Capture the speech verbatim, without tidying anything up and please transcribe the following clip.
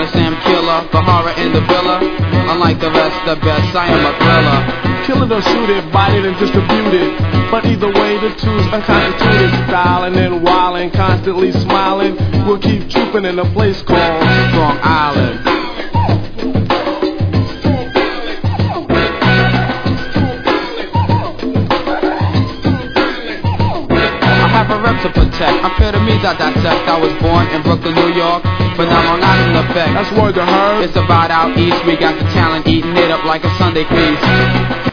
Sam killer, the horror in the villa. Unlike the rest, the best, I am a thriller. Kill it or shoot it, bite it and distribute it. But either way, the two's unconstituted. Styling and wildin', constantly smiling. We'll keep trooping in a place called Strong Island. To protect, I'm pyramids I dissect. I was born in Brooklyn, New York, but now Long Island effect. That's word to her. It's about out east, we got the talent, eating it up like a Sunday feast.